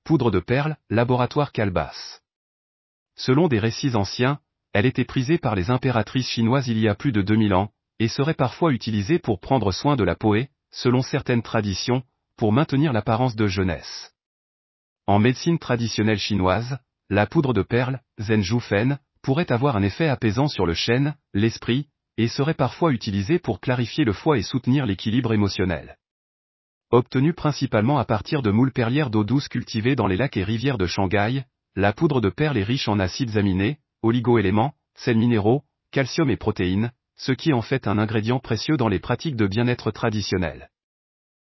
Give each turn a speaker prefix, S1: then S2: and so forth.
S1: poudre de perle, laboratoire Calebasse. Selon des récits anciens, elle était prisée par les impératrices chinoises il y a plus de 2000 ans, et serait parfois utilisée pour prendre soin de la peau et, selon certaines traditions, pour maintenir l'apparence de jeunesse. En médecine traditionnelle chinoise, la poudre de perle, Zhenzhufen, pourrait avoir un effet apaisant sur le chêne, l'esprit, et serait parfois utilisée pour clarifier le foie et soutenir l'équilibre émotionnel. Obtenue principalement à partir de moules perlières d'eau douce cultivées dans les lacs et rivières de Shanghai, la poudre de perle est riche en acides aminés, oligo-éléments, sels minéraux, calcium et protéines, ce qui en fait un ingrédient précieux dans les pratiques de bien-être traditionnelles.